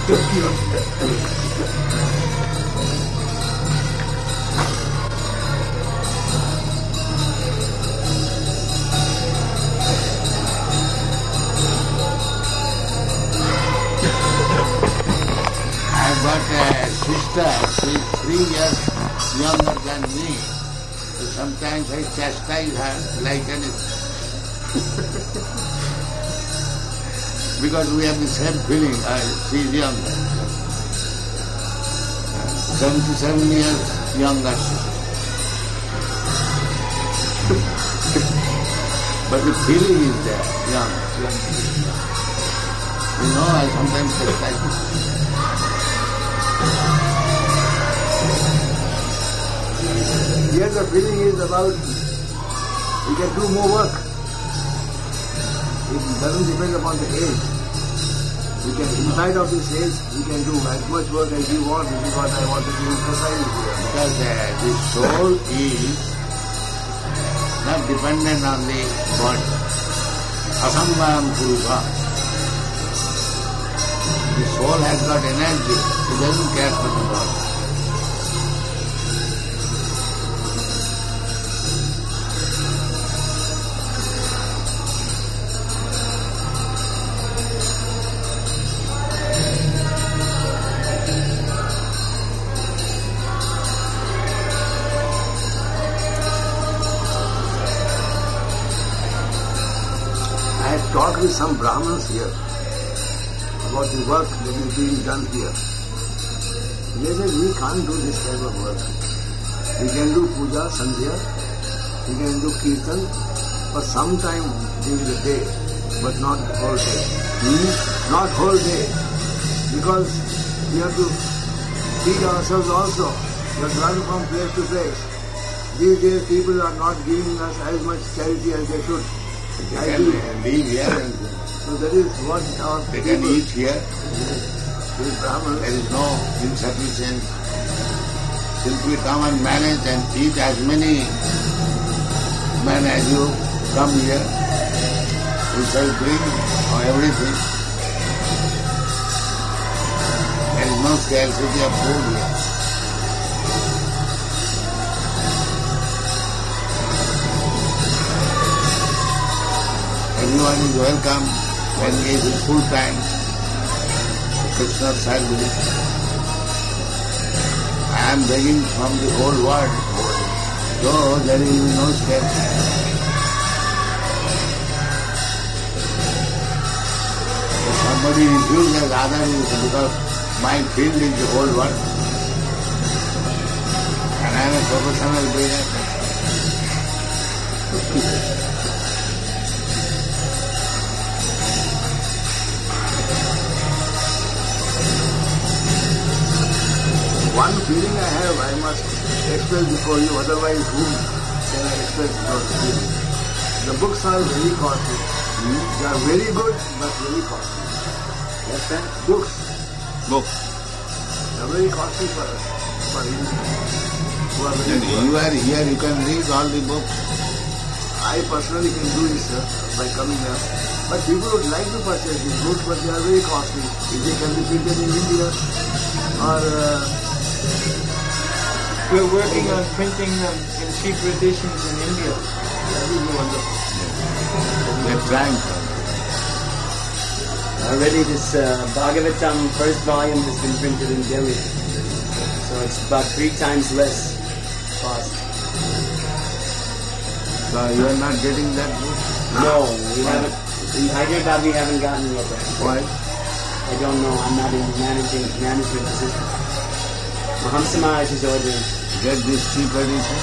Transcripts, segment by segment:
I've got a sister, she's 3 years younger than me. So sometimes I chastise her like anything. Because we have the same feeling, she's younger. 77 years younger sister. But the feeling is there, young. You know, I sometimes chastise her. Here the feeling is about we can do more work. It doesn't depend upon the age. We can, in spite of this age, we can do as much work as we want. This is what I wanted to emphasize here. Because the soul is not dependent on the body. Asambharam Purusha. The soul has got energy. It doesn't care for the body. Talked with some Brahmins here about the work that is being done here. They said, we can't do this type of work. We can do puja, sandhya, we can do kirtan for some time during the day, but not the whole day. Not whole day. Because we have to feed ourselves also. We have to run from place to place. These days people are not giving us as much charity as they should. They can live here and so that is what our they can eat here. These Brahmins, There is no insufficiency. Simply come and manage and eat as many men as you come here. We shall bring everything. There is no scarcity of food here. Everyone is welcome when he is full time Krishna's service. I am begging from the whole world, so there will be no scarcity. If somebody refuses, other is because my field is the whole world. And I am a professional business. one feeling I have, I must express before you, otherwise whom can I express without feeling? The books are very costly. They are very good, but very costly. Yes, sir? Books. They are very costly for us, for Indians, who are very poor. You are here, you can read all the books. I personally can do it, sir, by coming here. But people would like to purchase these books, but they are very costly. If they can be printed in India, or we're working on printing them in cheaper editions in India. that would be wonderful. We are trying for it. Already this Bhagavatam first volume has been printed in Delhi. So it's about 3 times less cost. So you are not getting that book? No, we haven't. In Hyderabad we haven't gotten it yet. Why? I don't know. I'm not in management position. Maham Samaj is ordering. Get this cheap edition.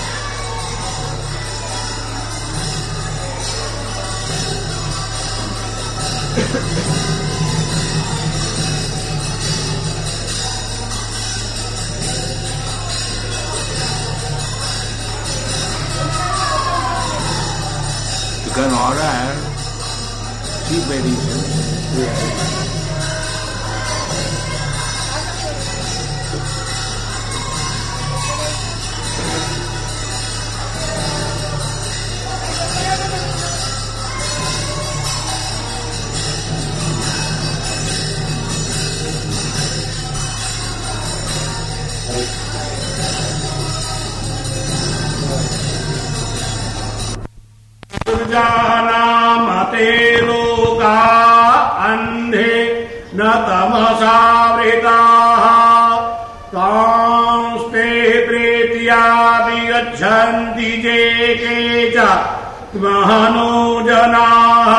You can order cheap edition. न तमसावृताः तांस्ते प्रीत्या विगच्छन्ति ये के च महनो जनाः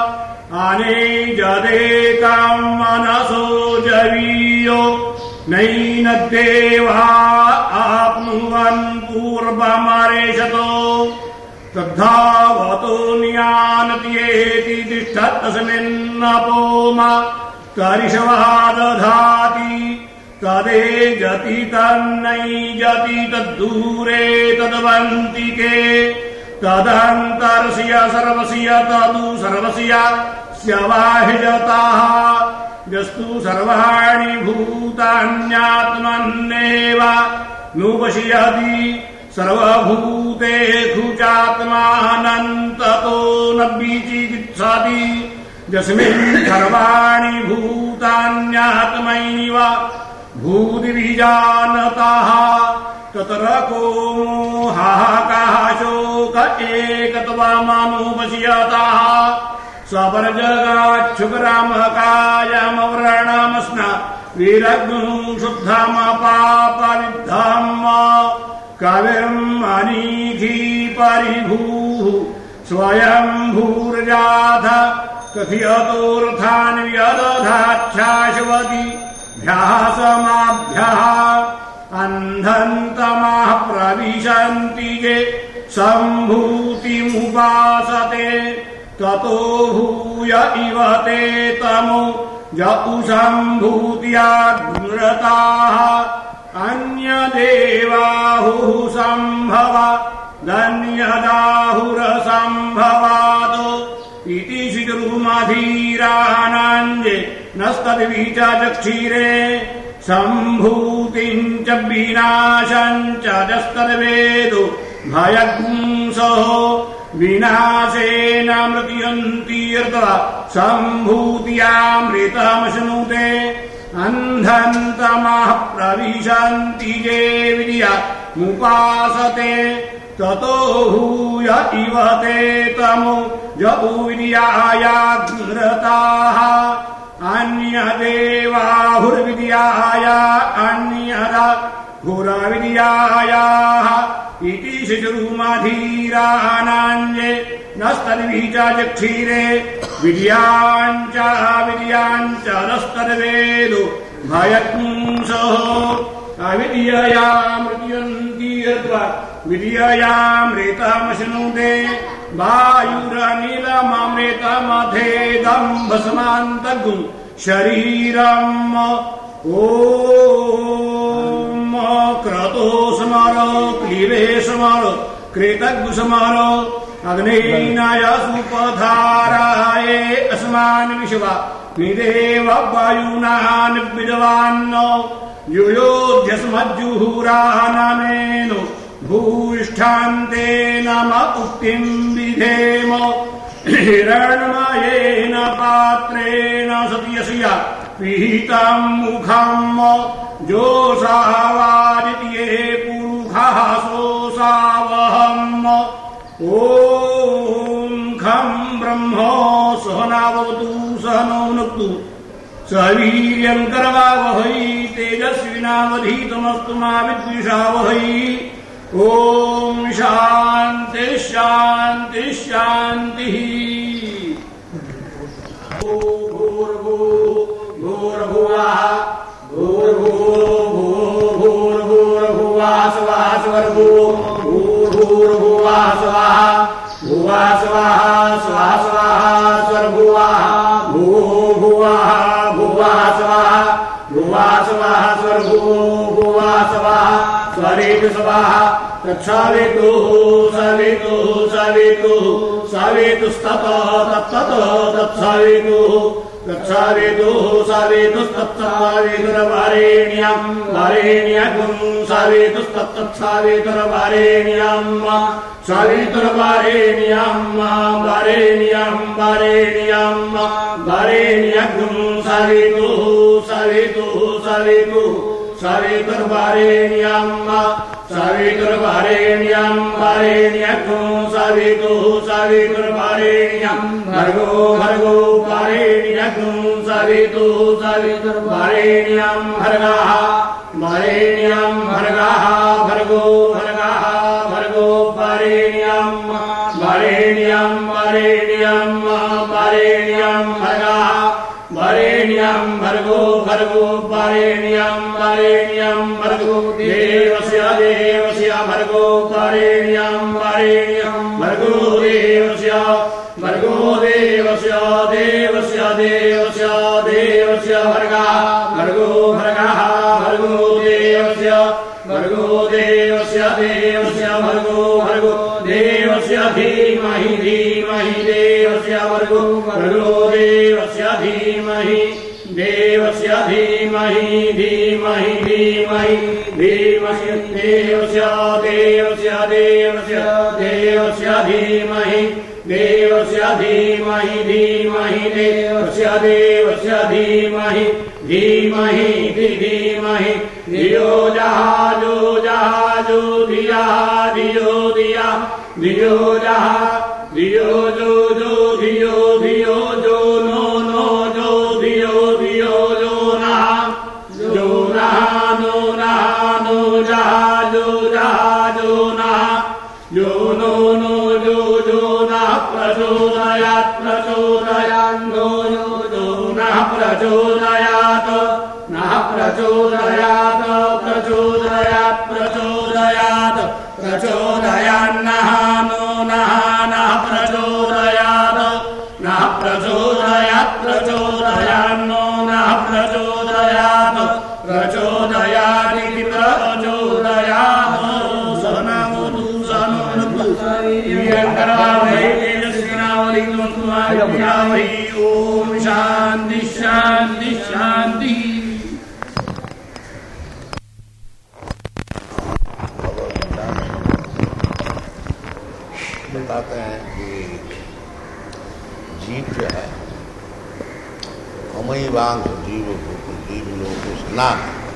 अनेजदेकम् मनसो जवीयो नैनद्देवा आप्नुवन् पूर्वमरेशतो तद्धावतो न्यानत्येति तिष्ठत्तस्मिन्नपोमा तरिषवा दधाति तदेजति तन्नैजति तद्दूरे तद्वन्तिके तदन्तर्स्य सर्वस्य तदु सर्वस्य स्यवाहिजताः यस्तु सर्वाणि भूतान्यात्मन्नेव नुपश्यति सर्वभूतेषु चात्मानन्ततो न विचिकित्सति यस्मिन् सर्वाणि भूतान्यात्मैव भूतिविजानतः तत्र को मोहः शोक एकत्वमनुपश्यतः स्वपर्जगाच्छुकरामकायमव्रणमस्न विरग्नुं शुद्धमपापविद्धम् कविर्मनीधी परिभूः स्वयंभूर्जाथ कथयतोऽर्थान् व्यदधाच्छाश्वती भ्यासमाभ्यः अन्धन्तमः प्रविशन्ति ये सम्भूतिमुपासते ततो भूय इव ते तमो जतु सम्भूत्याग्रताः अन्यदेवाहुः सम्भव धन्यदाहुरसम्भवादो इति श्रीगुरुमधीरानाञ्जे नस्तद्विचक्षिरे सम्भूतिम् च विनाशम् च जस्तद्वेदो भयगुंसो विनाशेन मृत्युन्ति यर्त्वा सम्भूत्यामृतमश्नुते अन्धन्तमः प्रविशन्ति ये विद्यामुपासते ततो भूय इव ते तमो जतु विद्यायाग्रताः अन्यदेवाहुर्विद्याया अन्यदा हुरविद्यायाः इति श्रीगुरुमधीरानाञ्जे नस्तद्विचक्षिरे विद्याञ्च नस्तद्वेदो भयगुंसो अविद्यया मृत्युन्ति यद्वा विद्ययामृतमश्नुते वायुरनिलममृतमथेदम् भस्मान्तगुम् शरीरम् ॐ क्रतो स्मर क्लीबे स्मर कृतज्ञ स्मर अग्नेनाय सुपधाराये अस्मान् विश्वा निदेव वायुनान् विद्वान् युयोध्यस्मज्जुहुरानमेनो भूष्ठान्ते नम उक्तिम् विधेम हिरण्मयेन पात्रेण सत्यस्य पिहितम् मुखम् जोषावादित्ये पुरुषः सोऽसावहम् ॐ खम् ब्रह्म सहनावतु सहनो भुनक्तु सवीर्यम् करवावहै तेजस्विनावधीतमस्तु मा विद्विषावहै ॐ शान्ति शान्ति शान्तिः भूर्भुवः भूर्भुवः स्वः भूर्भुवः स्वः भुवः स्वः स्वः स्वः स्वर्भुवः भूर्भुवः भुवः स्वः भुवः स्वः स्वर्भुवः स्वः स्वरेतु स्वः तत्सवितुः सवितुः सवितुः सवितुस्ततः तत्ततः तत्सवितुः तत्सवितुः सवितुस्तत्सवितुर्वरेण्यम् वरेण्यगुम् सवितुस्तत्तत्सवितुर्वरेण्यम् सवितुर्वरेण्यम् वरेण्यम् वरेण्यम् वरेण्यगुम् सवितुः सवितुः सवितुः सवितुर्वरेण्यम् सवितुर्वरेण्यं वरेण्यग्नो सवितुः सवितुर्वरेण्यं भर्गो भर्गो वरेण्यग्नो सवितुः सवितुर्वरेण्यं भर्गः वरेण्यं भर्गः भर्गो भर्गः भर्गो वरेण्यं वरेण्यं वरेण्यं वरेण्यं भर्गः वरेण्यं भर्गो भर्गो वरेण्यं वरेण्यं भर्गो देवस्य देवस्य भर्गो वरेण्यं वरेण्यं भर्गो देवस्य भर्गो देवस्य देवस्य देवस्य देवस्य भर्गः भर्गो भर्गः भर्गो देवस्य भर्गो देवस्य देवस्य भर्गो भर्गो देवस्य धीमहि धीमहि देवस्य भर्गो भर्गो देवस्य धीमहि देवस्य धीमहि धीमहि धीमहि देवस्य देवस्य देवस्य देवस्य देवस्य धीमहि देवस्य धीमहि धीमहि देवस्य देवस्य धीमहि धीमहि धीमहि धियो जहाजो जहाजो धिया धियो दिया धियो जहा धियो जो जो धियो धियो जो नो नो जो धियो धियो जो नहा नो नहा नो जहाजो जहाजो नहा जो नो नो जो जो नः प्रचोदयात् प्रचोदयान्नो जो नः प्रचोदयात् नः प्रचोदयात् प्रचोदयात् प्रचोदयात् प्रचोदयान्नः नो नः नः प्रचोदयात् नः प्रचोदयात् प्रचोदयान्नो नः प्रचोदयात् प्रचोदयादिति प्रचोदयात् सनमोतु सनमोतु यंकरावै तेजस्विनावै तुमावै ओम शांति शांति शांति। बताते हैं कि जीव जो है अमयी वांग जीव लोग स्नान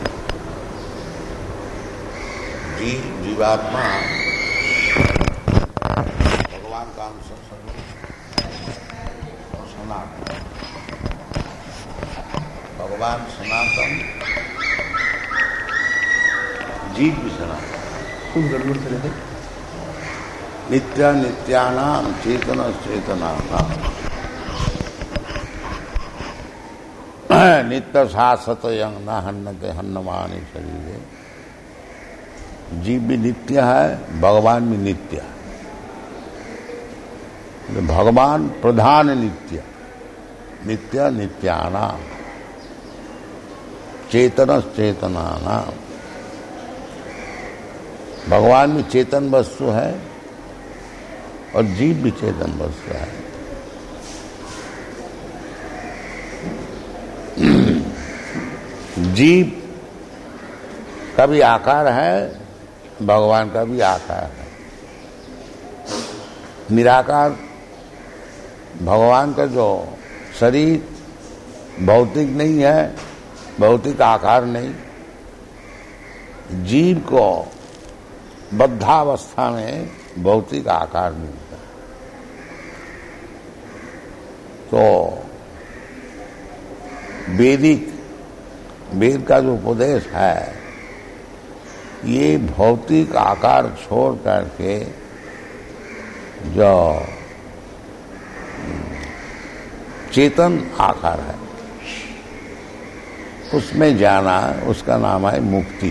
जीवात्मा भगवान का अंश सनातन भगवान सनातन जीव भी सनातन सुंदर मूर्ति नित्य नित्यानाम चेतन चेतनानाम नित्य शासत यंग न हन्नते हन्नमानी शरीर। जीव भी नित्य है, भगवान भी नित्य है। भगवान प्रधान नित्य नित्य नित्यानाम चेतन चेतनानाम। भगवान भी चेतन वस्तु है और जीव भी चेतन वस्तु है। जीव का भी आकार है, भगवान का भी आकार है। निराकार भगवान का जो शरीर भौतिक नहीं है, भौतिक आकार नहीं। जीव को बद्धावस्था में भौतिक आकार मिलता है। तो वेद का जो उपदेश है ये भौतिक आकार छोड़ करके जो चेतन आकार है उसमें जाना, उसका नाम है मुक्ति।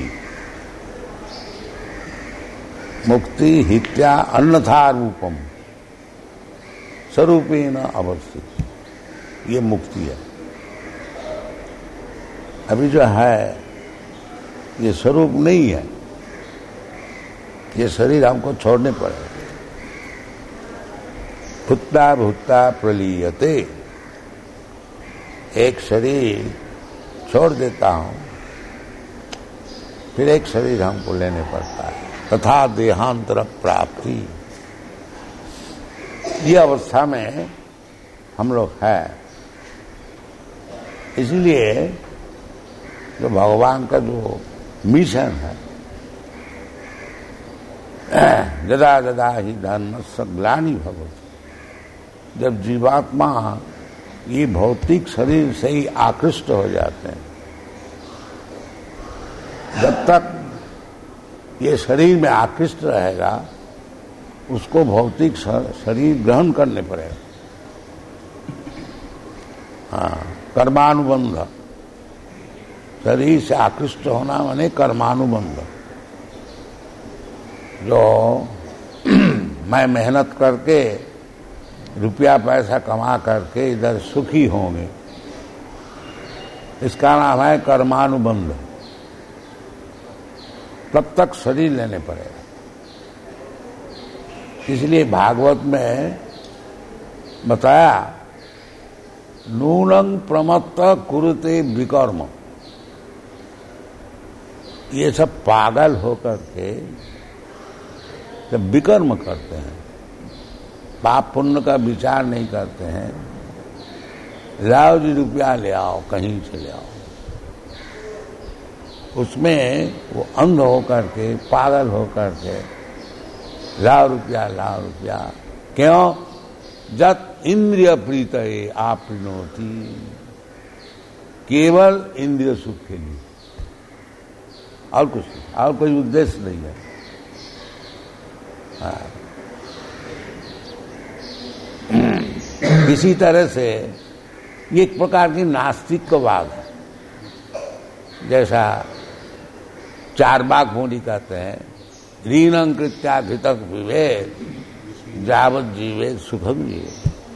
मुक्ति हित्या अन्यथा रूपम स्वरूपेण अवस्थित, ये मुक्ति है। अभी जो है ये स्वरूप नहीं है, ये शरीर हमको छोड़ने पड़ेगा। भूता भूता प्रलीयते, एक शरीर छोड़ देता हूं फिर एक शरीर हमको लेने पड़ता है। तथा देहांतर प्राप्ति, ये अवस्था में हम लोग हैं। इसलिए जो भगवान का जो मिशन है यदा यदा ही धर्मस्य ग्लानि भवति, जब जीवात्मा ये भौतिक शरीर से ही आकृष्ट हो जाते हैं, जब तक ये शरीर में आकृष्ट रहेगा उसको भौतिक शरीर ग्रहण करने पड़ेगा। हाँ, कर्मानुबंध, शरीर से आकृष्ट होना माने कर्मानुबंध। जो मैं मेहनत करके रुपया पैसा कमा करके इधर सुखी होंगे, इसका नाम है कर्मानुबंध। तब तक शरीर लेने पड़ेगा। इसलिए भागवत में बताया, नूनं प्रमत्त कुरुते विकर्म। ये सब पागल होकर के जब विकर्म करते हैं, पाप पुण्य का विचार नहीं करते हैं, लाओ जी रुपया ले आओ, कहीं से ले आओ, उसमें वो अंध होकर के, पागल होकर के लाओ रुपया। क्यों? जत इंद्रिय प्रीत आपनोति, केवल इंद्रिय सुख के लिए, और कुछ नहीं, और कोई उद्देश्य नहीं है। किसी तरह से ये एक प्रकार की नास्तिकवाद है। जैसा चार्वाक मुनि कहते हैं, रीनं कृत्या घृतक विवेक जावत जीवे सुखम जीवे।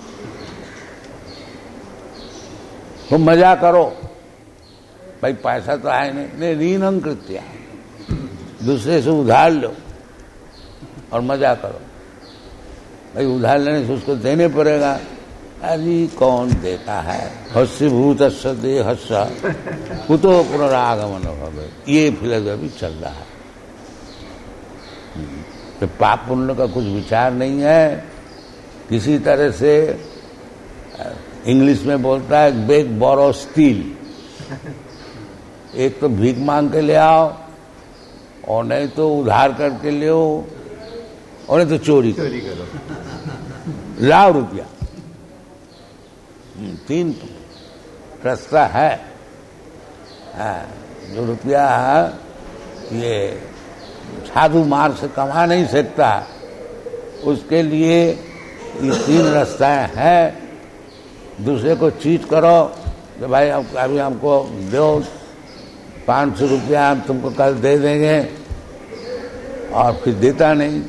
तुम मजा करो, भाई पैसा तो आए नहीं, रीनं कृत्या, दूसरे से उधार लो और मजा करो। भाई उधार लेने से उसको देने पड़ेगा। अरे कौन देता है? हस्यभूत दे हस्या कुतो पुनरागमन भवे, ये फिलोसफी चल रहा है। तो पाप पुण्य का कुछ विचार नहीं है। किसी तरह से इंग्लिश में बोलता है बेग बोरो स्टील, एक तो भीख मांग के ले आओ, और नहीं तो उधार करके ले आओ, और नहीं तो चोरी करो, लाओ रुपया। 3 रास्ता है। जो रुपया ये साधु मार्ग से कमा नहीं सकता, उसके लिए ये 3 रास्ताएं हैं। दूसरे को चीट करो कि भाई अभी हमको दो 500 रुपया, हम तुमको कल दे देंगे, और फिर देता नहीं।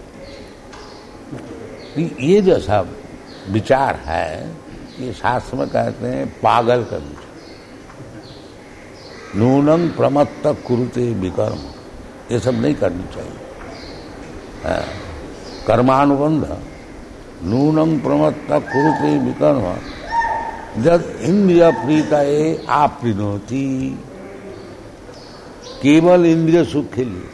ये जो सब विचार है, ये शास्त्र में कहते हैं पागल का विचार। नूनं प्रमत्त कुरुते विकर्म, ये सब नहीं करनी चाहिए। कर्मानुबंध, नूनं प्रमत्त कुरुते विकर्म जद इंद्रिय प्रीतये आपनोति, केवल इंद्रिय सुख के लिए।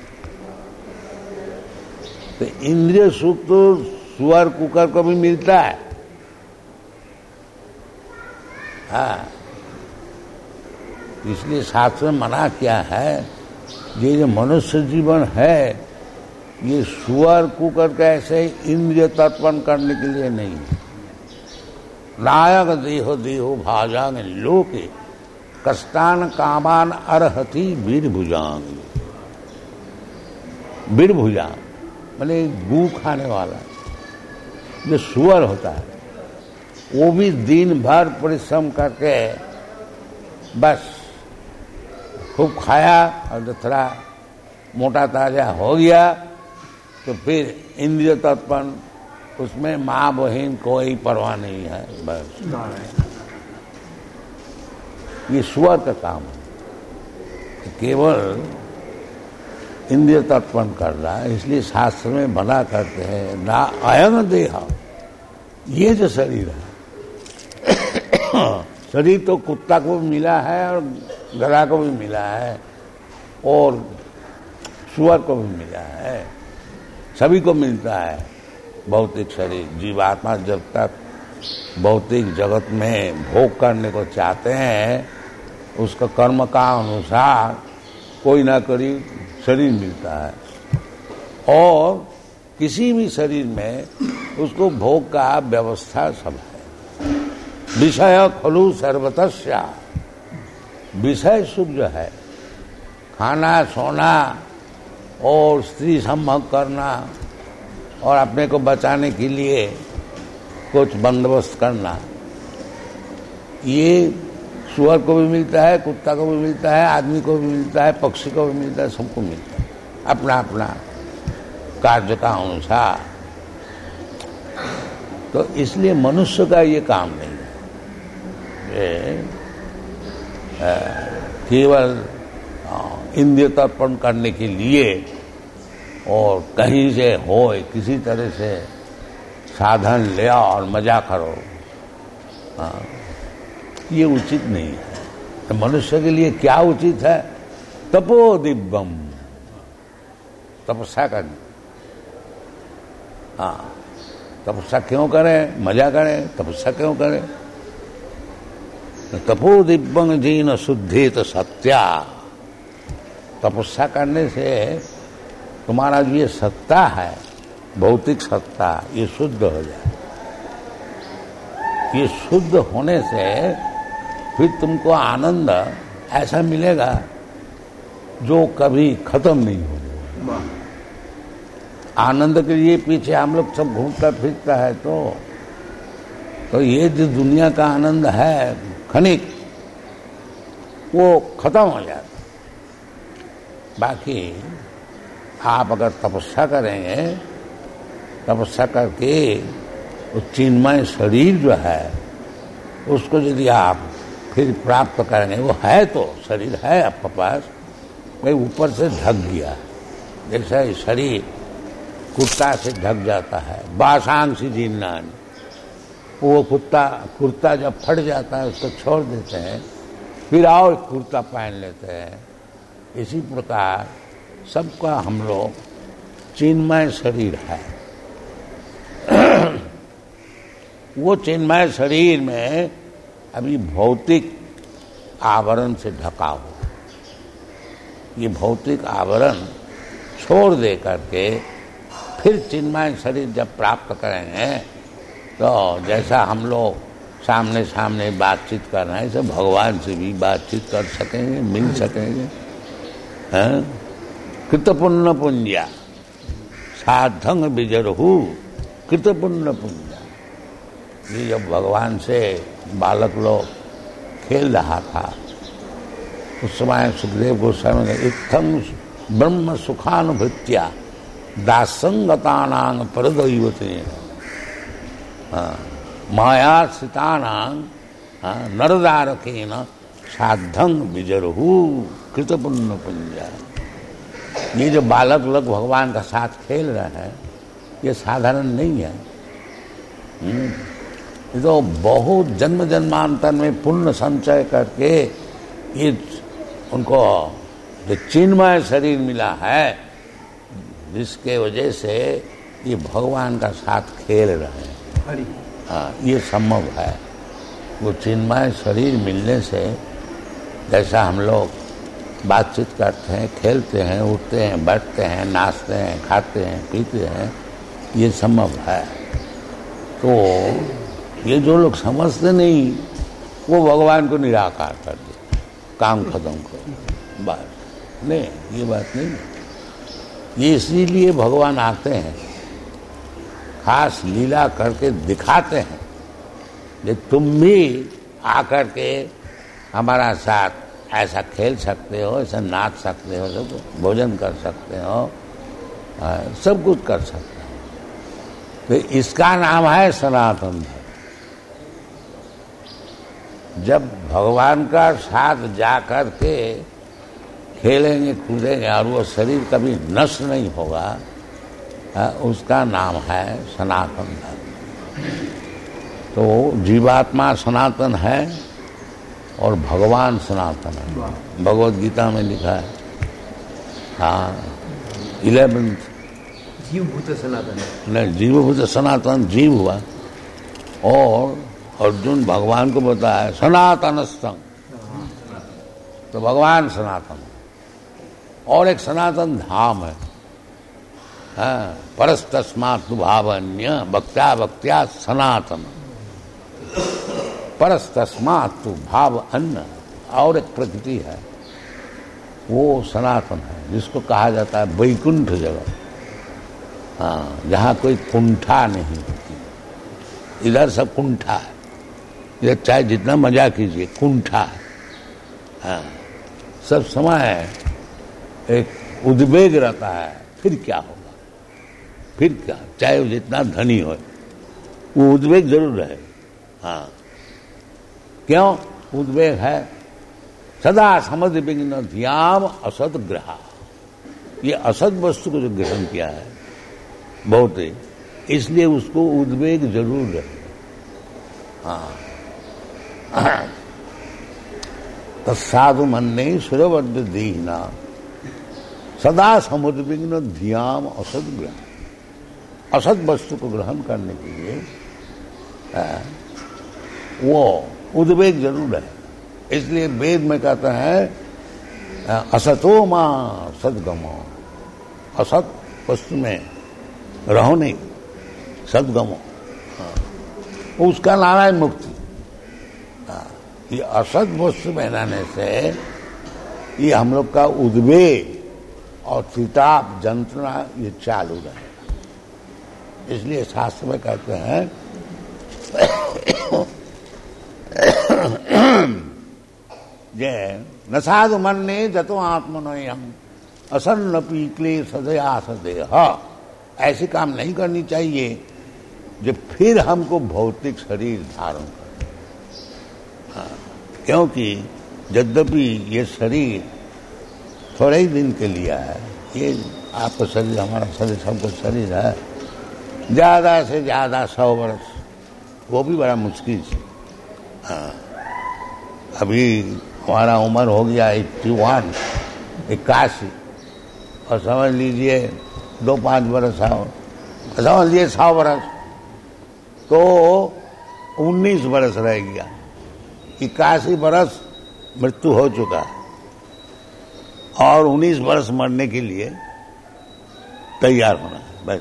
तो इंद्रिय सुख तो सुअर कुकर को भी मिलता है। हाँ, इसलिए शास्त्र में मना किया है, ये जो मनुष्य जीवन है, ये सुअर कुकर का ऐसे इंद्रिय तर्पण करने के लिए नहीं है। नायक देहो देहो भाजांग लोके कष्टान कामान अर्हति वीरभुजांग। वीरभुजांग माने गू खाने वाला जो सुअर होता है, वो भी दिन भर परिश्रम करके बस खूब खाया, और जब थोड़ा मोटा ताजा हो गया तो फिर इंद्रिय तर्पण, उसमें माँ बहन कोई परवाह नहीं है। बस ये सुअर का काम है, केवल इंद्रिय तर्पण कर रहा है। इसलिए शास्त्र में मना करते हैं, ना अयंग देहा, ये जो शरीर है, शरीर तो कुत्ता को भी मिला है और गधा को भी मिला है और सुअर को भी मिला है, सभी को मिलता है भौतिक शरीर। जीवात्मा जब तक भौतिक जगत में भोग करने को चाहते हैं, उसका कर्म का अनुसार कोई ना कोई शरीर मिलता है। और किसी भी शरीर में उसको भोग का व्यवस्था सब है। विषय खलु सर्वतस्या, विषय शुभ जो है, खाना सोना और स्त्री सम्भोग करना और अपने को बचाने के लिए कुछ बंदोबस्त करना, ये सुअर को भी मिलता है, कुत्ता को भी मिलता है, आदमी को भी मिलता है, पक्षी को भी मिलता है, सबको मिलता है अपना अपना कार्य का अनुसार। तो इसलिए मनुष्य का ये काम नहीं है, केवल इंद्रिय तर्पण करने के लिए और कहीं से हो किसी तरह से साधन ले आओ और मजा करो, ये उचित नहीं है। तो मनुष्य के लिए क्या उचित है? तपोदिव्यम, तपस्या करनी। हाँ, तपस्या क्यों करें? मजा करें, तपस्या क्यों करें? तपोदिव्यं जीन शुद्धेत सत्या, तपस्या करने से तुम्हारा जो ये सत्ता है, भौतिक सत्ता, ये शुद्ध हो जाए। ये शुद्ध होने से फिर तुमको आनंद ऐसा मिलेगा जो कभी खत्म नहीं होगा। आनंद के लिए पीछे हम लोग सब घूमता फिरता है, तो ये जो दुनिया का आनंद है क्षणिक, वो खत्म हो जाता। बाकी आप अगर तपस्या करेंगे, तपस्या करके उस चिन्मय शरीर जो है उसको यदि आप फिर प्राप्त करेंगे, वो है तो शरीर है आपके पास, भाई ऊपर से ढक गया, जैसा शरीर कुर्ता से ढक जाता है, बासांसी जीर्णान, वो कुर्ता जब फट जाता है उसको छोड़ देते हैं, फिर और कुर्ता पहन लेते हैं। इसी प्रकार सबका हम लोग चिन्मय शरीर है। वो चिन्मय शरीर में अभी भौतिक आवरण से ढका हुआ, ये भौतिक आवरण छोड़ दे करके फिर चिन्मय शरीर जब प्राप्त करेंगे, तो जैसा हम लोग सामने सामने बातचीत कर रहे हैं, ऐसे भगवान से भी बातचीत कर सकेंगे, मिल सकेंगे। कृतपुण्य पुंजा साधंग विजरहु, कृतपुण्य पुंजा। ये जब भगवान से बालक लोग खेल रहा था, उस समय सुखदेव गोस्वामी ने इत्थं ब्रह्म सुखानुभृत्या दासंगतानां परदैवतेन मायाश्रितानां नरदारकेन साधं विजरहु कृतपुण्य पुंजा। ये जो बालक लोग भगवान का साथ खेल रहे हैं, ये साधारण नहीं है। ये तो बहुत जन्म जन्मांतर में पुण्य संचय करके ये उनको जो चिन्मय शरीर मिला है, जिसके वजह से ये भगवान का साथ खेल रहे हैं। हाँ, ये संभव है। वो चिन्मय शरीर मिलने से, जैसा हम लोग बातचीत करते हैं, खेलते हैं, उठते हैं, बैठते हैं, नाचते हैं, खाते हैं, पीते हैं, ये संभव है। तो ये जो लोग समझते नहीं, वो भगवान को निराकार कर दे, काम खत्म करो, बात नहीं, ये बात नहीं। ये इसीलिए भगवान आते हैं, खास लीला करके दिखाते हैं कि तुम भी आकर के हमारा साथ ऐसा खेल सकते हो, ऐसा नाच सकते हो, सब भोजन कर सकते हो, सब कुछ कर सकते हो। तो इसका नाम है सनातन धर्म। जब भगवान का साथ जा कर के खेलेंगे कूदेंगे और वो शरीर कभी नष्ट नहीं होगा, उसका नाम है सनातन धर्म। तो जीवात्मा सनातन है और भगवान सनातन है। भगवद गीता में लिखा है, हाँ 11 जीवभूत सनातन है। नहीं, जीवभूत सनातन जीव हुआ, और अर्जुन भगवान को बताया सनातनस्तं, तो भगवान सनातन। और एक सनातन धाम है, परस्तस्मात् भावन्य भक्त्या भक्त्या सनातन। परस्तस्मात् भाव अन्न, और एक प्रकृति है वो सनातन है, जिसको कहा जाता है वैकुंठ जगत। जहाँ कोई कुंठा नहीं होती। इधर सब कुंठा है, इधर चाहे जितना मजा कीजिए कुंठा है। सब समय एक उद्वेग रहता है, फिर क्या होगा, फिर क्या, चाहे वो जितना धनी हो वो उद्वेग जरूर रहे। क्यों उद्वेग है? सदा समझ विघ्न ध्याम असद ग्रहा। ये असद वस्तु को जो ग्रहण किया है बहुत ही, इसलिए उसको उद्वेग जरूर रहे। तत्साधु मन्ने सुरवद्ध दीना सदा समुद्विग्न ध्याम असद ग्रह। असद वस्तु को ग्रहण करने के लिए वो उद्वेग जरूर है। इसलिए वेद में कहते हैं असतो मां सदगमो। असत वस्तु में रहो नहीं, सदगमो, उसका नाम है मुक्ति। ये असत वस्तु में रहने से ये हम लोग का उद्वेग और त्रिताप जंत्रणा ये चालू रहेगा। इसलिए शास्त्र में कहते हैं जे न साधु मन ने जतो आत्मनोयम असन्न पीकले सदया सदेह। ऐसे काम नहीं करनी चाहिए जो फिर हमको भौतिक शरीर धारण कर। क्योंकि यद्यपि ये शरीर थोड़े ही दिन के लिए है, ये आपका शरीर, हमारा शरीर, सबका शरीर है ज्यादा से ज्यादा 100 वर्ष, वो भी बड़ा मुश्किल से। अभी हमारा उम्र हो गया 81, और समझ लीजिए 2-5 वर्ष और समझ लीजिए 100 वर्ष, तो 19 वर्ष रह गया। 81 वर्ष मृत्यु हो चुका है और 19 वर्ष मरने के लिए तैयार होना है बस।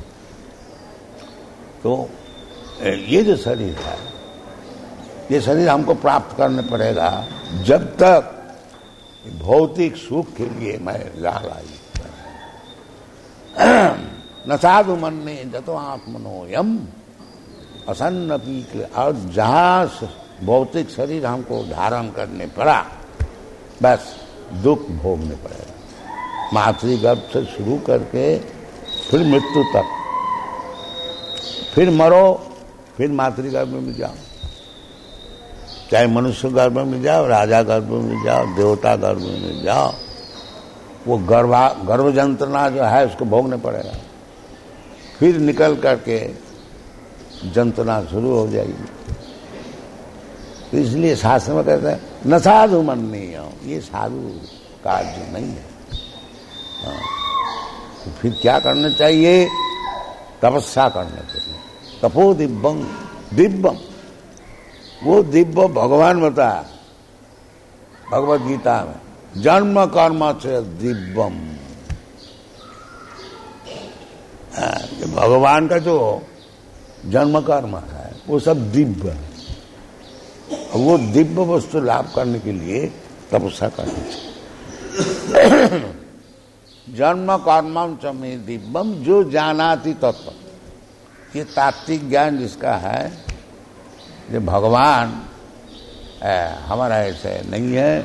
तो ये जो शरीर है, ये शरीर हमको प्राप्त करने पड़ेगा जब तक भौतिक सुख के लिए मैं लालाई न साधु मन ने जतो आत्मनोयम असन्न पीकले। और जहां भौतिक शरीर हमको धारण करने पड़ा, बस दुख भोगने पड़ेगा। मातृगर्भ से शुरू करके फिर मृत्यु तक, फिर मरो, फिर मातृगर्भ में जाओ, चाहे मनुष्य गर्भ में जाओ, राजा गर्भ में जाओ, देवता गर्भ में जाओ, वो गर्भ यंत्रणा जो है उसको भोगने पड़ेगा। फिर निकल करके यंत्रणा शुरू हो जाएगी। तो इसलिए शास्त्र में कहते हैं न साधु मन नहीं हो, ये साधु कार्य नहीं है। तो फिर क्या करना चाहिए? तपस्या करना चाहिए। तपो दिव्यम, दिव्यम, वो दिव्य भगवान बताया भगवद गीता में, जन्म कर्म से दिव्यम। भगवान का जो जन्म कर्म है वो सब दिव्य है। वो दिव्य वस्तु लाभ करने के लिए तपस्या करनी चाहिए। जन्म कर्मम च मे दिव्यम जो जानाति तत्व। ये तात्विक ज्ञान जिसका है, जो भगवान हमारा ऐसे नहीं है।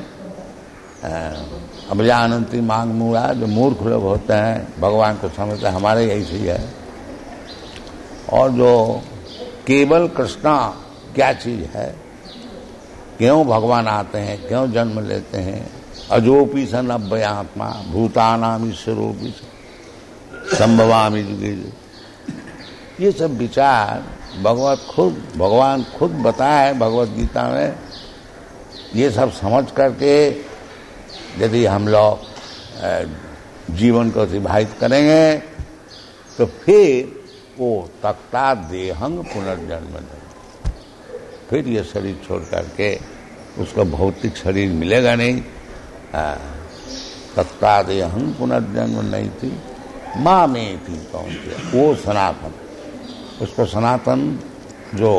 अब जानती मांग मूड़ा, जो मूर्ख लोग होते हैं भगवान को समझते हैं हमारे ऐसे ही है। और जो केवल कृष्णा क्या चीज है, क्यों भगवान आते हैं, क्यों जन्म लेते हैं, अजोपी सन अव्ययात्मा भूतानाम ईश्वरोपी संभवामि जुगे। ये सब विचार भगवान खुद बताया है भगवद गीता में। ये सब समझ करके यदि हम लोग जीवन को अतिबाहित करेंगे तो फिर वो तक्ता देहंग पुनर्जन्म नहीं। फिर ये शरीर छोड़ करके उसको भौतिक शरीर मिलेगा नहीं। तक्ता देहंग पुनर्जन्म नहीं थी। माँ में थी पहुँचे, वो सनातन, उसको सनातन जो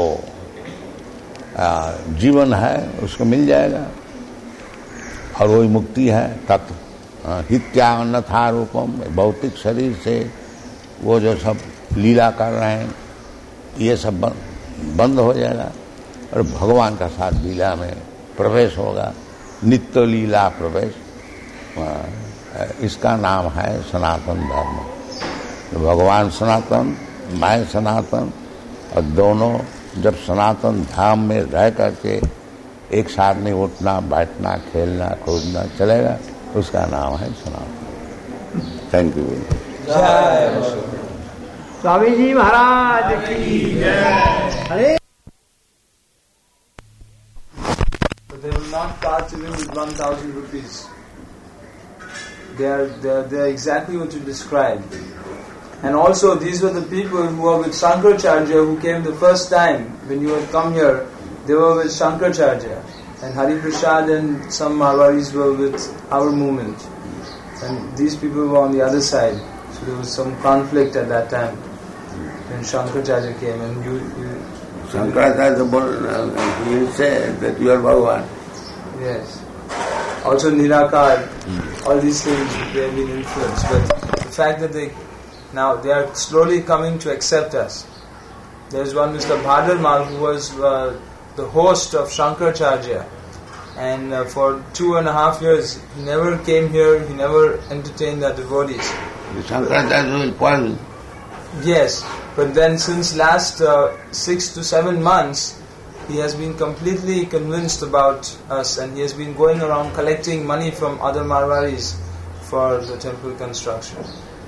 जीवन है उसको मिल जाएगा और वही मुक्ति है तत्व। हित्यान्यथा रूपम, भौतिक शरीर से वो जो सब लीला कर रहे हैं ये सब बंद हो जाएगा और भगवान का साथ लीला में प्रवेश होगा, नित्य लीला प्रवेश। इसका नाम है सनातन धर्म। भगवान सनातन, मैं सनातन, और दोनों जब सनातन धाम में रह करके एक साथ नहीं उठना बैठना खेलना कूदना चलेगा, उसका नाम है सनातन। Thank you. स्वामी जी महाराज की जय। They will not part even with 1,000 rupees. They are exactly what you described. And also these were the people who were with Shankaracharya who came the first time when you had come here. They were with Shankaracharya, and Hari Prasad and some Marwaris were with our movement, and these people were on the other side. So there was some conflict at that time when Shankaracharya came, and you Shankaracharya he said that you are Bhagavan. yes. Also Nirakar, all these things they have been influenced, but the fact that they are slowly coming to accept us. There is one Mr. Bhadarmal who was the host of Shankaracharya, and for 2.5 years he never came here, he never entertained the devotees. Shankaracharya will poison. Yes, but then since last 6 to 7 months he has been completely convinced about us, and he has been going around collecting money from other Marwaris for the temple construction.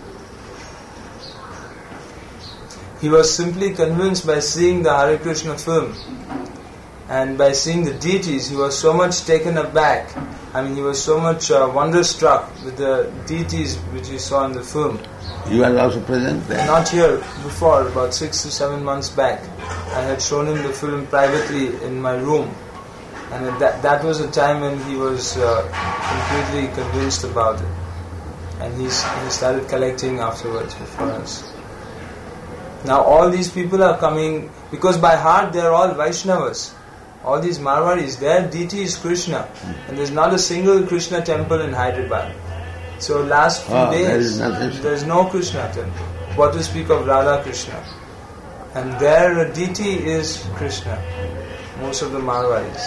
He was simply convinced by seeing the Hare Krishna film and by seeing the deities. He was so much taken aback. I mean, he was so much wonderstruck with the deities which he saw in the film. You are also present there? Not here, before, about 6 to 7 months back. I had shown him the film privately in my room. And that was a time when he was completely convinced about it. And he started collecting afterwards before us. Now all these people are coming, because by heart they are all Vaishnavas. All these Marwaris, their deity is Krishna. And there is not a single Krishna temple in Hyderabad. So last few days, there is no Krishna temple. What to speak of Radha Krishna. And their deity is Krishna. Most of the Marwaris.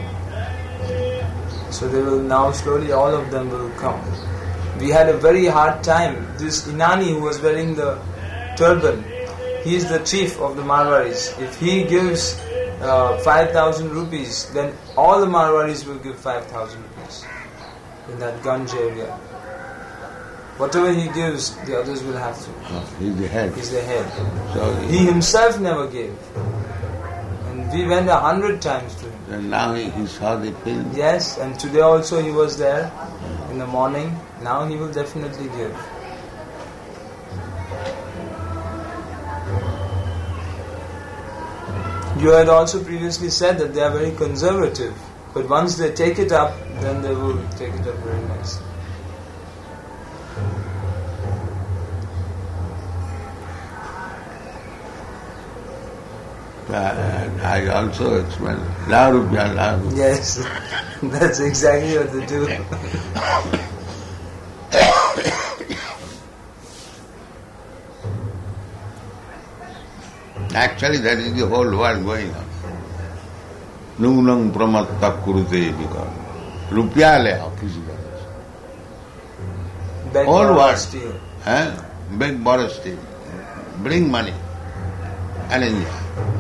So they will now slowly, all of them will come. We had a very hard time. This Inani who was wearing the turban, he is the chief of the Marwaris. If he gives 5,000 rupees, then all the Marwaris will give 5,000 rupees in that Ganj area. Whatever he gives, the others will have to. He's the head. He's the head. So he himself never gave. And we went 100 times to him. And now he saw the film. Yes, and today also he was there in the morning. Now he will definitely give. You had also previously said that they are very conservative, but once they take it up, then they will take it up very nicely. I also explained, La Rupya, La Rupya. Yes, that's exactly what they do. Actually, that is the whole world going on. Nunang pramatta kurute because Rupya le aao kisi ka. Whole world. Big borrow steal. Bring money and enjoy.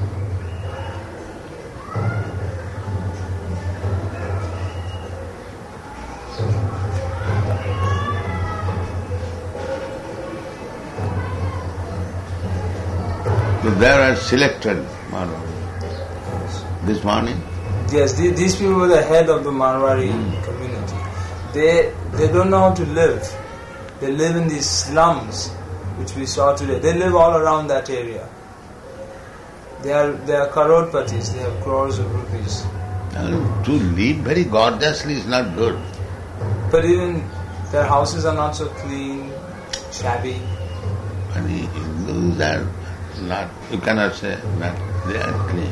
So there are selected Marwaris. This morning? Yes, these people were the head of the Marwari community. They don't know how to live. They live in these slums which we saw today. They live all around that area. They are crorpatis. They have crores of rupees. To live very gorgeously is not good. But even their houses are not so clean, shabby. Many Hindus are not, you cannot say that they are clean.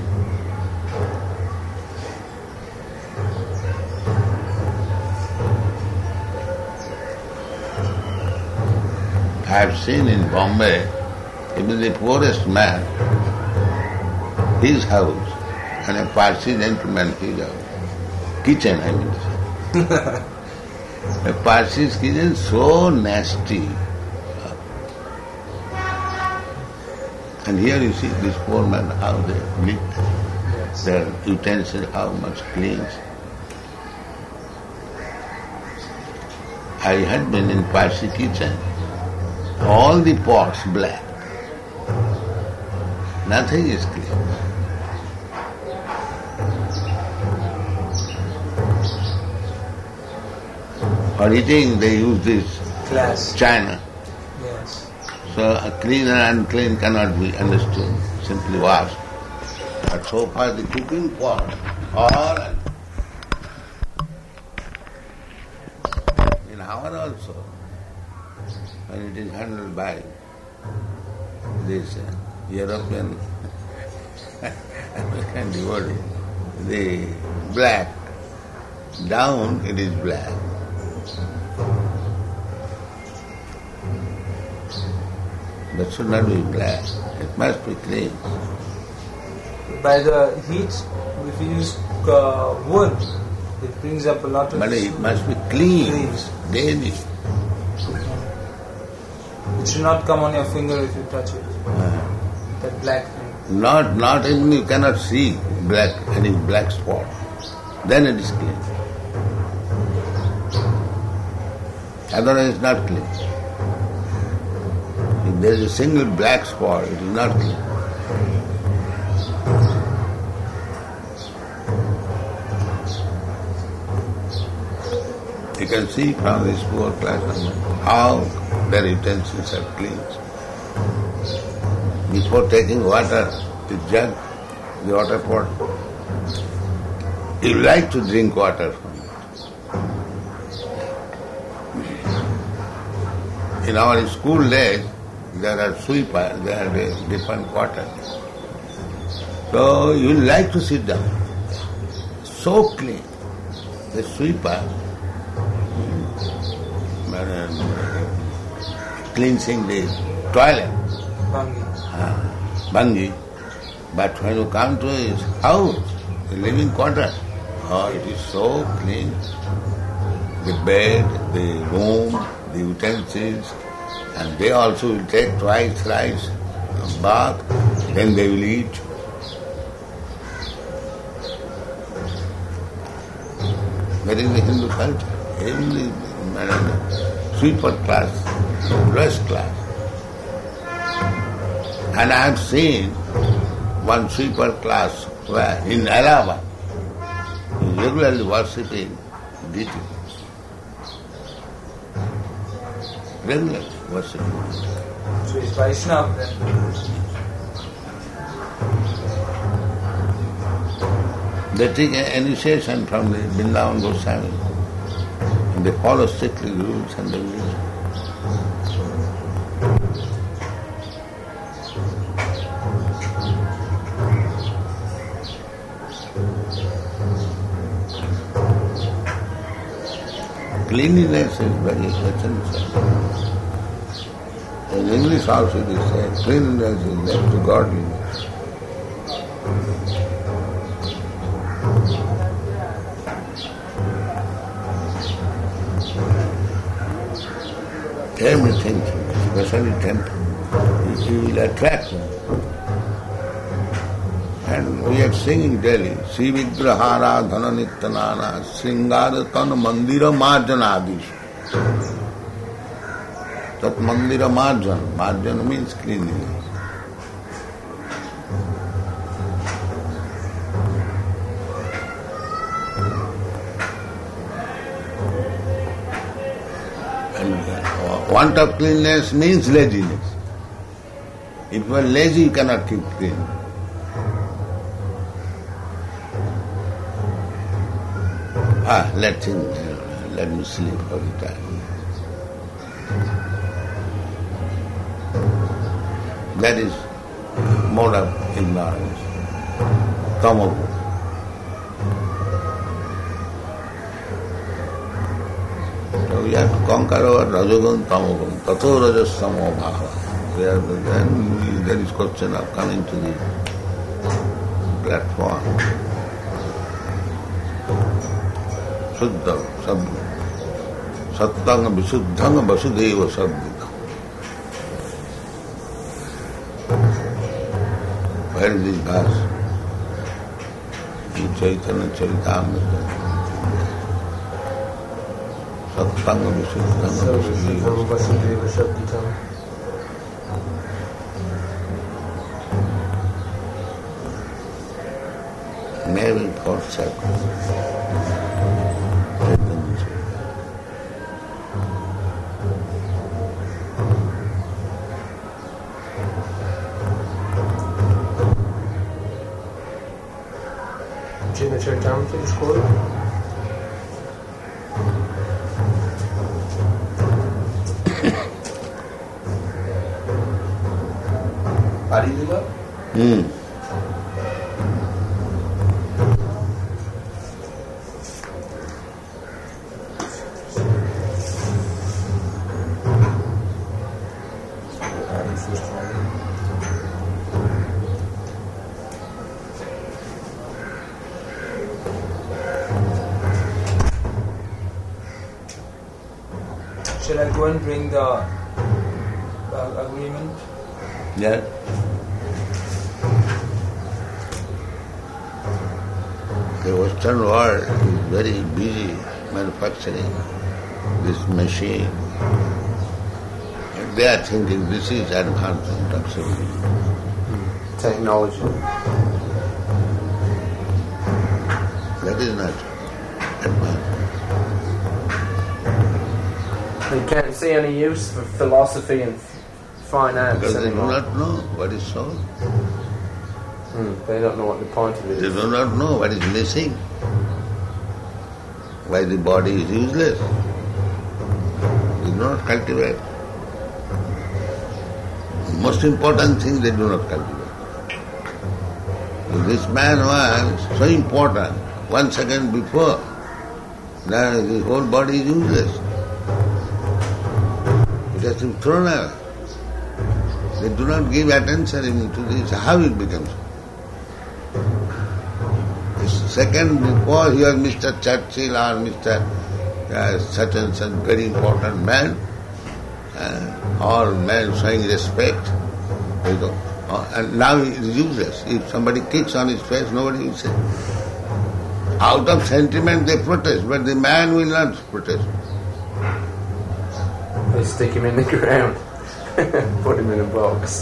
I have seen in Bombay, even the poorest man, his house, and a Parsi gentleman, his house, kitchen I mean to say. A Parsi's kitchen is so nasty. And here you see this poor man, how they live, their utensils, how much cleans. I had been in Parsi kitchen, all the pots black. Nothing is clean. For eating they use this Glass. china. Yes. So a clean and unclean cannot be understood, simply washed. But so far the cooking pot, all in our also, when it is handled by this European American devotee, the black, down it is black. That should not be black. It must be clean. By the heat, if you use wood, it brings up a lot of... But it must be clean, daily. It should not come on your finger if you touch it. That black thing. Not even you cannot see black, any black spot. Then it is clean. Otherwise it's not clean. If there is a single black spot, it is not clean. You can see from this poor class how their utensils are clean. Before taking water, the jug, the water pot, you like to drink water from it. In our school days, there are sweepers, there are different quarters. So you like to sit down. So clean. The sweeper cleansing the toilet. Bangi. But when you come to his house, the living quarters, it is so clean. The bed, the room, the utensils, and they also will take twice, thrice bath, then they will eat. That is the Hindu culture. Every sweeper class, dress class. And I have seen one sweeper class where in Allahabad, regularly worshipping deity. Regularly worshipping deity. So it's Vaishnava then. They take an initiation from the Vrindavan Goswami. And they follow strictly the rules and regulations. Cleanliness is very essential. In English also they say cleanliness is next to godliness. Everything, especially temple, you will attract them. And we are singing daily, Sri Vigrahara Dhana Nityanana Sringara Tan Mandira Marjana Adishu. That Mandira Marjan, Marjan means cleanliness. And want of cleanliness means laziness. If you are lazy, you cannot keep clean. Let me sleep all the time. That is mode of ignorance. Tamagun. So we have to conquer our Rajagun, Tamagun, Tato Rajastamo Bhava. Then there is question of coming to the platform. Suddha, Sattanga, Visuddhanga, Vasudeva, Saddhika. Where is this verse? In Chaitanya Charitamrita. Sattanga, Visuddhanga, Vasudeva, Saddhika. Maybe fourth chapter. Chaitanya Charitamrita is called? Adilila? Shall I go and bring the agreement? Yeah. The Western world is very busy manufacturing this machine. And they are thinking this is advancement of civilization. Technology. That is not advancement. You can't see any use for philosophy and finance Because they do anymore. not know what is soul. They don't know what the point of it They is. do not know what is missing. Why the body is useless. They do not cultivate. The most important thing they do not cultivate. So this man was so important 1 second before. Now his whole body is useless. It has to be thrown away. They do not give attention even to this, how it becomes. The second before he was Mr. Churchill or Mr. Such and such very important man, all men showing respect. And now he is useless. If somebody kicks on his face, nobody will say. Out of sentiment they protest, but the man will not protest. They stick him in the ground, put him in a box.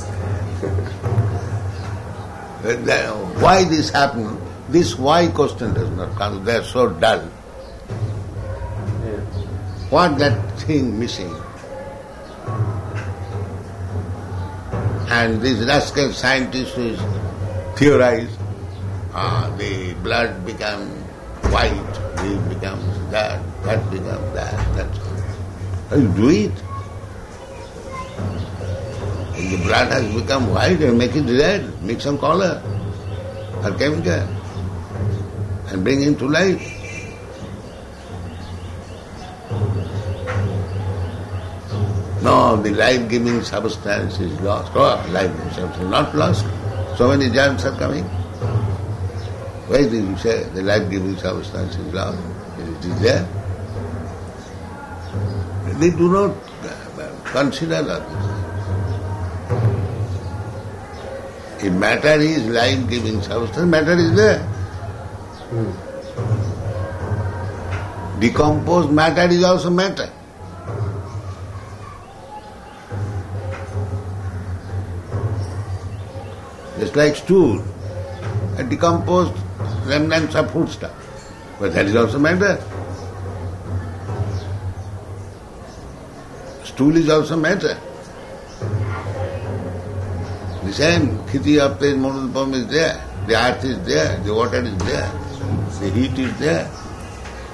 Why this happened? This why question does not come. They are so dull. Yeah. What that thing missing? And this rascal scientist who is theorized, the blood becomes white, this becomes that becomes that. That's all. How you do it? If the blood has become white, you make it red, make some color or chemical and bring it to life. No, the life-giving substance is lost. Oh, life-giving substance is not lost. So many germs are coming. Why do you say the life-giving substance is lost? It is there. They do not consider that. If matter is life-giving substance, matter is there. Decomposed matter is also matter. Just like stool, a decomposed remnants of foodstuff. But that is also matter. Stool is also matter. The same Khiti Apte Monodupam is there, the earth is there, the water is there, the heat is there.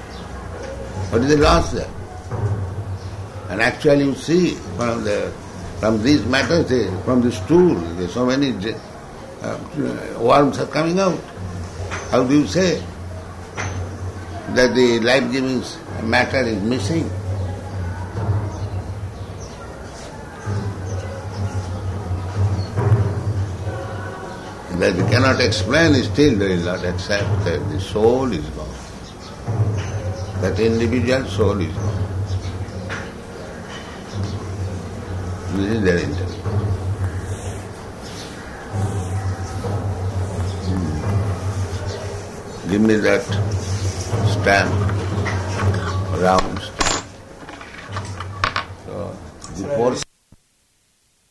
What is the loss there? And actually you see one of the From these matters, from the stool, there's so many worms are coming out. How do you say that the life-giving matter is missing? That we cannot explain, still they will not accept that the soul is gone. That individual soul is gone. This is their intelligence. Give me that stamp round.